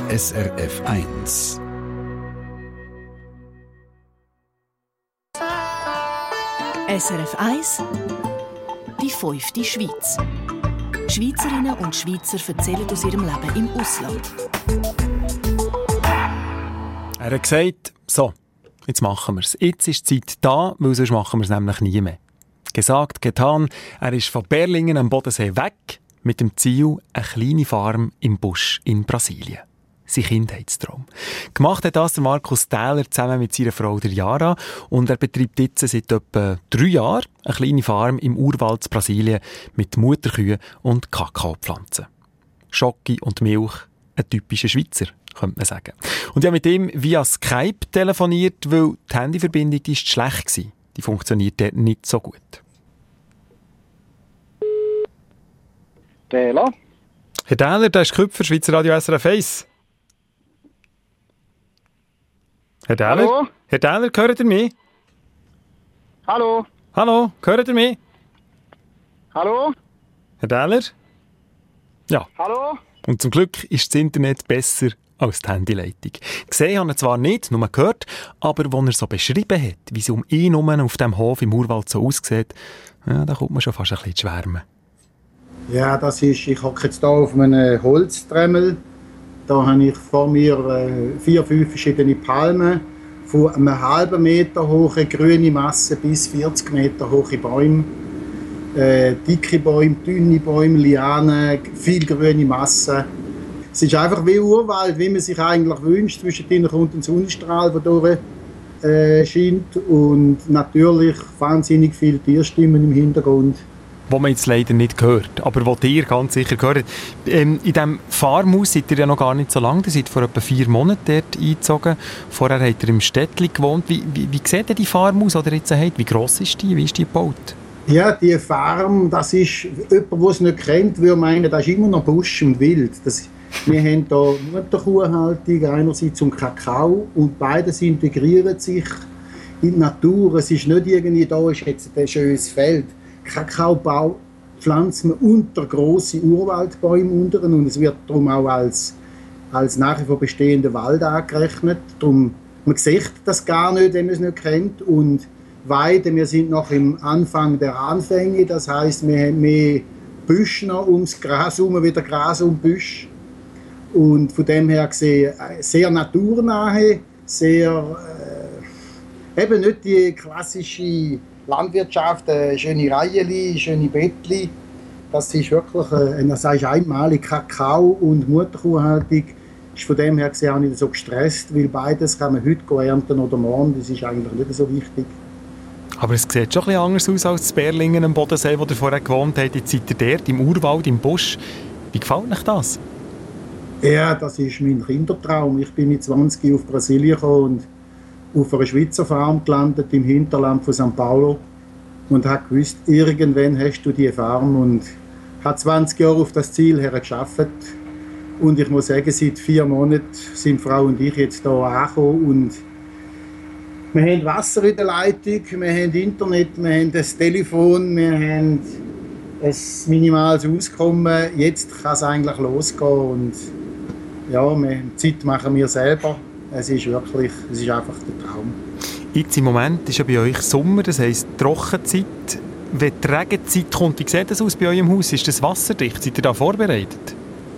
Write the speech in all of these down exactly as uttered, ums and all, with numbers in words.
S R F eins. S R F eins, die fünfte Schweiz. Schweizerinnen und Schweizer erzählen aus ihrem Leben im Ausland. Er hat gesagt, so, jetzt machen wir es. Jetzt ist die Zeit da, weil sonst machen wir es nämlich nie mehr. Gesagt, getan, er ist von Berlingen am Bodensee weg, mit dem Ziel, eine kleine Farm im Busch in Brasilien. Sein Kindheitstraum. Gemacht hat das der Markus Tähler zusammen mit seiner Frau der Jara und er betreibt jetzt seit etwa drei Jahren eine kleine Farm im Urwald zu Brasilien mit Mutterkühen und Kakaopflanzen. Schoki und Milch, ein typischer Schweizer, könnte man sagen. Und ich habe mit ihm via Skype telefoniert, weil die Handyverbindung die ist schlecht war. Die funktioniert dort nicht so gut. Tähler? Herr Tähler, das ist Köpfer, Schweizer Radio S R F eins. Herr Tähler? Hallo? Herr Tähler, hört ihr mich? Hallo? Hallo, hört ihr mich? Hallo? Herr Tähler? Ja. Hallo? Und zum Glück ist das Internet besser als die Handyleitung. Gesehen habe ich zwar nicht, nur gehört, aber als er so beschrieben hat, wie es um ihn herum auf dem Hof im Urwald so aussieht, ja, da kommt man schon fast ein bisschen zu schwärmen. Ja, das ist, ich hocke jetzt hier auf einem Holztremmel. Da habe ich vor mir äh, vier, fünf verschiedene Palmen, von einem halben Meter hohe grüne Masse bis vierzig Meter hohe Bäume. Äh, dicke Bäume, dünne Bäume, Lianen, viel grüne Masse. Es ist einfach wie Urwald, wie man sich eigentlich wünscht. Zwischendrin kommt ein Sonnenstrahl, der durch äh, scheint. Und natürlich wahnsinnig viele Tierstimmen im Hintergrund. Die man jetzt leider nicht hört, aber die ihr ganz sicher gehört. Ähm, in diesem Farmhaus seid ihr ja noch gar nicht so lange, ihr seid vor etwa vier Monaten dort eingezogen. Vorher habt ihr im Städtli gewohnt. Wie, wie, wie sieht denn die Farm aus, die ihr jetzt habt? Wie gross ist die? Wie ist die gebaut? Ja, die Farm, das ist, jemand, der es nicht kennt, würde meinen, das ist immer noch Busch und Wild. Das, wir haben hier Mutterkuhhaltung, einerseits zum Kakao, und beides integrieren sich in die Natur. Es ist nicht irgendwie, da ist jetzt ein schönes Feld. Kakaobau pflanzen wir unter grosse Urwaldbäume unter und es wird darum auch als, als nach wie vor bestehender Wald angerechnet. Darum, man sieht das gar nicht, wenn man es nicht kennt. Und Weide, wir sind noch im Anfang der Anfänge, das heisst, wir haben mehr Büsche noch ums Gras herum, wieder Gras um Büsche. Und von dem her gesehen sehr naturnahe, sehr äh, eben nicht die klassische Landwirtschaft, äh, schöne Reihen, schöne Bettli. Das ist wirklich äh, das heißt einmalig. Kakao und Mutterkuhhaltung ist von dem her gesehen auch nicht so gestresst, weil beides kann man heute ernten oder morgen. Das ist eigentlich nicht so wichtig. Aber es sieht schon ein bisschen anders aus als in Berlingen am Bodensee, wo ihr vorher gewohnt habt. Jetzt seid ihr dort, im Urwald, im Busch. Wie gefällt euch das? Ja, das ist mein Kindertraum. Ich bin mit zwanzig auf Brasilien gekommen und auf einer Schweizer Farm gelandet, im Hinterland von São Paulo. Und habe gewusst, irgendwann hast du diese Farm. Und habe zwanzig Jahre auf das Ziel her gearbeitet. Und ich muss sagen, seit vier Monaten sind Frau und ich jetzt hier angekommen. Und wir haben Wasser in der Leitung, wir haben Internet, wir haben das Telefon, wir haben ein minimales Auskommen. Jetzt kann es eigentlich losgehen. Und ja, wir, Zeit machen wir selber. Es ist wirklich, es ist einfach der Traum. Jetzt im Moment ist ja bei euch Sommer, das heisst Trockenzeit. Wenn die Regenzeit kommt, wie sieht das aus bei euch im Haus? Ist das wasserdicht? Seid ihr da vorbereitet?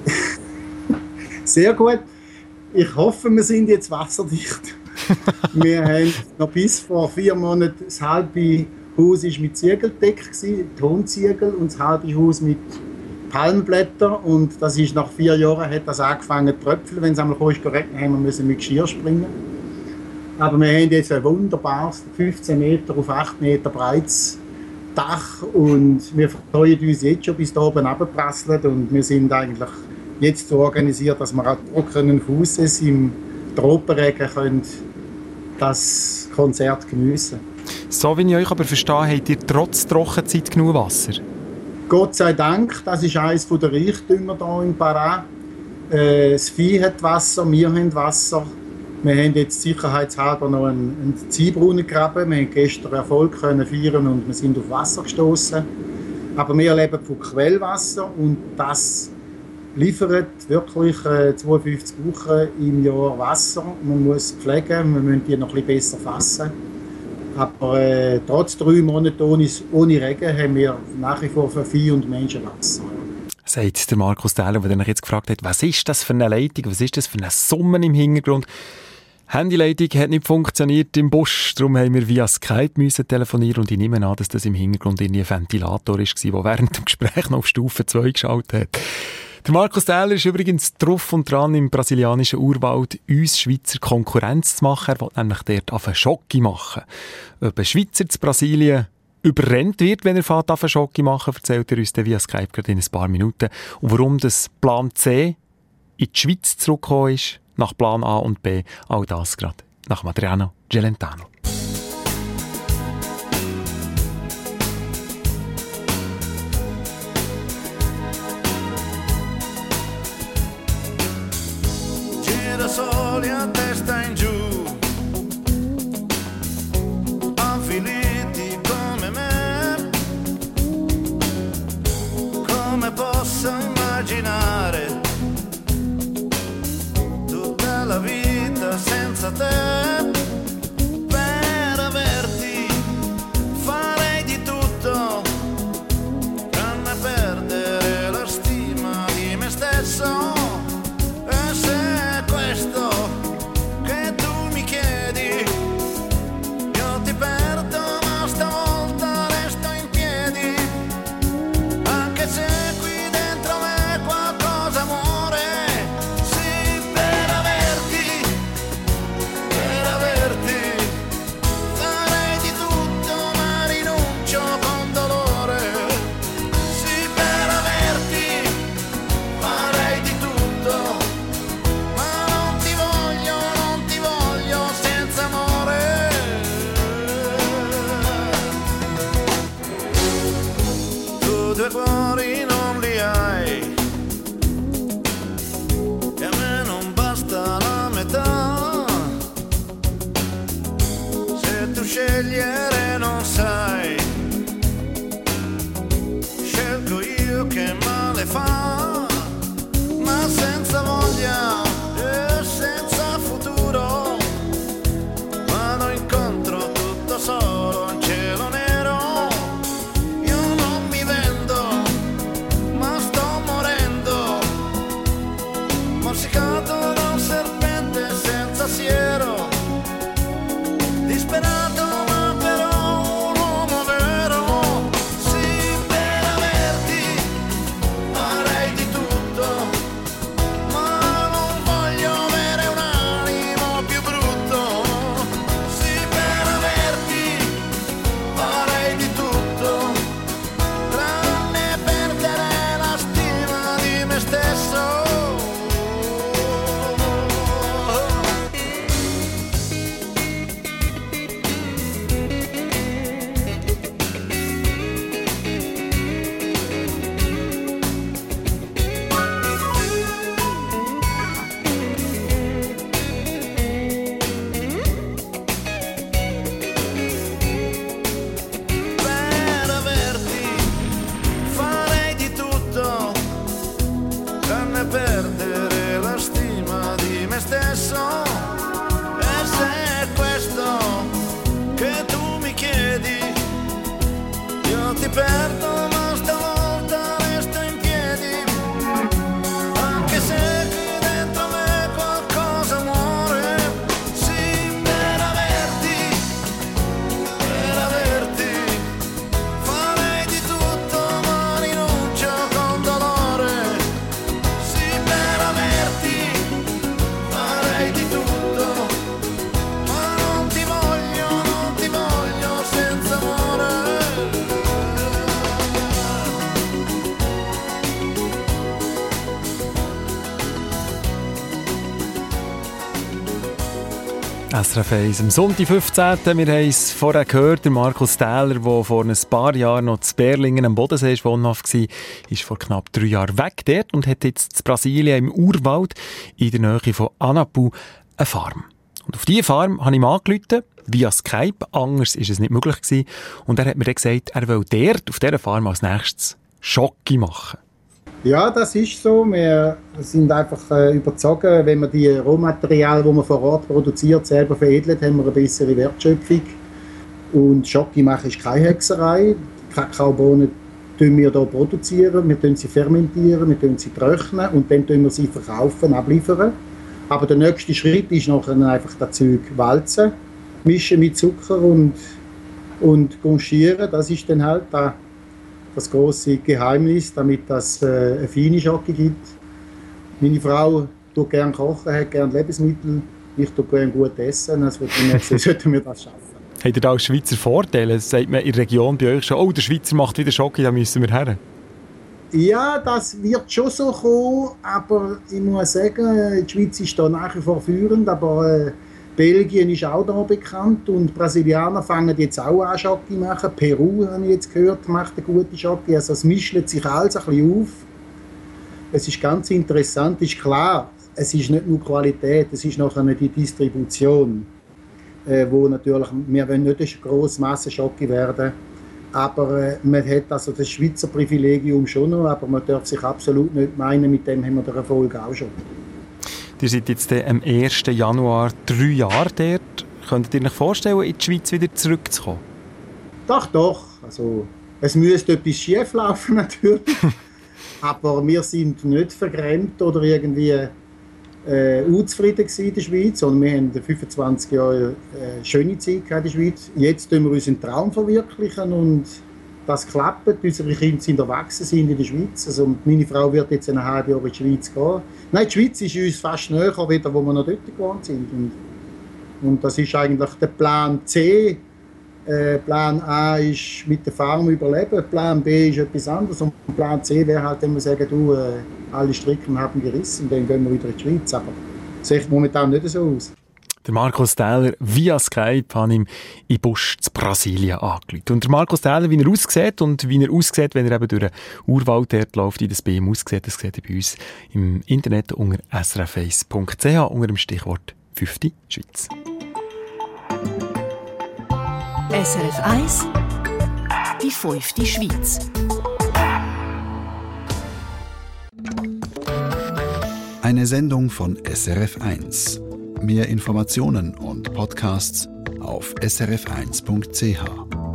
Sehr gut. Ich hoffe, wir sind jetzt wasserdicht. Wir haben noch bis vor vier Monaten das halbe Haus ist mit Ziegel gedeckt, Tonziegel, und das halbe Haus mit Palmblättern. Und das ist nach vier Jahren hat das angefangen zu tröpfeln. Wenn es einmal kurz regnet, haben wir müssen mit Geschirr springen. Aber wir haben jetzt ein wunderbares fünfzehn Meter auf acht Meter breites Dach und wir freuen uns jetzt schon bis da oben runterprasseln. Und wir sind eigentlich jetzt so organisiert, dass wir auch trockenen Fußes im Tropenregen können das Konzert geniessen. So wie ich euch aber verstehe, habt ihr trotz Trockenzeit genug Wasser? Gott sei Dank, das ist eines der Reichtümer hier in Pará. Äh, das Vieh hat Wasser, wir haben Wasser. Wir haben jetzt sicherheitshalber noch einen, einen Ziehbrunnen gegraben. Wir haben gestern Erfolg können feiern und wir sind auf Wasser gestoßen. Aber wir leben von Quellwasser und das liefert wirklich äh, zweiundfünfzig Wochen im Jahr Wasser. Man muss pflegen, man muss die noch ein bisschen besser fassen. Aber äh, trotz drei Monaten ohne, ohne Regen haben wir nach wie vor für Vieh und Menschen Wasser. Sagt der Markus Tähler, der sich jetzt gefragt hat, was ist das für eine Leitung, was ist das für ein Summen im Hintergrund? Handyleitung hat nicht funktioniert im Busch, darum haben wir via Skype müssen telefonieren und ich nehme an, dass das im Hintergrund irgendwie ein Ventilator war, der während dem Gespräch noch auf Stufe zwei geschaltet hat. Der Markus Tähler ist übrigens drauf und dran, im brasilianischen Urwald uns Schweizer Konkurrenz zu machen. Er will nämlich dort auf Schoki machen. Ob ein Schweizer zu Brasilien überrennt wird, wenn er fährt auf Schoki machen, erzählt er uns dann via Skype gerade in ein paar Minuten. Und warum das Plan C in die Schweiz zurückgekommen ist, nach Plan A und B, all das gerade nach Adriano Celentano. Girasoli a testa in giù, avviliti come me, come posso immaginare la vita senza te. Per averti farei di tutto tranne perdere la stima di me stesso. E se è questo che tu mi chiedi, io ti perdo ma stavolta resto in piedi, anche se qui dentro me qualcosa muore. Due cuori non li hai e a me non basta la metà. Se tu scegliere non sai, scelgo io che male fa, ma senza voglia e senza futuro vado incontro tutto solo a un cielo nero. Morsicato da un serpente senza siero, disperato ma però un uomo vero. Sì, per averti farei di tutto, ma non voglio avere un animo più brutto. Sì, per averti farei di tutto, tranne perdere la stima di me stesso. Perdere la stima di me stesso. E se è questo che tu mi chiedi, io ti perdo ma stavolta resto in piedi, anche se qui dentro me qualcosa muore. Sì, per averti, per averti farei di tutto ma rinuncio con dolore. Farei di tutto, ma non ti voglio, non ti voglio senza amore. S R F eins am Sonntag, fünfzehnten Wir haben es vorher gehört, der Markus Tähler, der vor ein paar Jahren noch zu Berlingen am Bodensee wohnhaft war, ist vor knapp drei Jahren weg dort und hat jetzt in Brasilien im Urwald in der Nähe von Anapu eine Farm. Und auf diese Farm habe ich ihm angerufen, via Skype, anders war es nicht möglich gewesen. Und er hat mir dann gesagt, er will dort, auf dieser Farm als nächstes Schoki machen. Ja, das ist so. Wir sind einfach äh, überzeugt, wenn man die Rohmaterialien, die man vor Ort produziert, selber veredelt, haben wir eine bessere Wertschöpfung. Und Schoki machen ist keine Hexerei. Die Kakaobohnen produzieren wir hier produzieren, wir sie fermentieren, wir sie trocknen und dann tun wir sie verkaufen, abliefern. Aber der nächste Schritt ist nachher einfach das Zeug walzen, mischen mit Zucker und, und conchieren. Das ist dann halt das, das grosse Geheimnis, damit es äh, eine feine Schoki gibt. Meine Frau tut gerne kochen, hat gerne Lebensmittel, ich tue gerne gut essen, also sollten wir das schaffen. Habt ihr da auch Schweizer Vorteile? Sagt man in der Region bei euch schon, oh, der Schweizer macht wieder Schoki, da müssen wir her? Ja, das wird schon so kommen, aber ich muss sagen, die Schweiz ist da nach wie vor führend, aber äh, Belgien ist auch da bekannt und Brasilianer fangen jetzt auch an Schoki zu machen. Peru, habe ich jetzt gehört, macht eine gute Schoki, also es mischt sich alles ein bisschen auf. Es ist ganz interessant, ist klar, es ist nicht nur Qualität, es ist nachher die Distribution. Wo natürlich, wir wollen nicht eine grosse Masse Schoki werden, aber äh, man hat also das Schweizer Privilegium schon noch, aber man darf sich absolut nicht meinen, mit dem haben wir den Erfolg auch schon. Ihr seid jetzt am ersten Januar drei Jahre dort. Könntet ihr euch vorstellen, in die Schweiz wieder zurückzukommen? Doch, doch. Also, es müsste etwas schief laufen natürlich, aber wir sind nicht vergrämt oder irgendwie Äh, unzufrieden in der Schweiz, sondern wir haben fünfundzwanzig Jahre äh, schöne Zeit in der Schweiz. Jetzt verwirklichen wir unseren Traum verwirklichen und das klappt. Unsere Kinder sind erwachsen sind in der Schweiz. Also meine Frau wird jetzt ein halbes Jahr in die Schweiz gehen. Nein, die Schweiz ist uns fast näher, wieder, wo wir noch dort gewohnt sind. Und, und das ist eigentlich der Plan C. Äh, Plan A ist mit der Farm überleben, Plan B ist etwas anderes und Plan C wäre halt, wenn wir sagen, du, äh, alle Stricken haben gerissen, dann gehen wir wieder in die Schweiz. Aber das sieht momentan nicht so aus. Der Markus Tähler via Skype hat ihm in Busch zu Brasilien angerufen. Und der Markus Tähler, wie er aussieht und wie er aussieht, wenn er eben durch den Urwald dort läuft, wie das bei ihm aussieht, das seht ihr bei uns im Internet unter s r f eins punkt c h unter dem Stichwort fünfte Schweiz. S R F eins, die fünfte Schweiz. Eine Sendung von S R F eins. Mehr Informationen und Podcasts auf s r f eins punkt c h.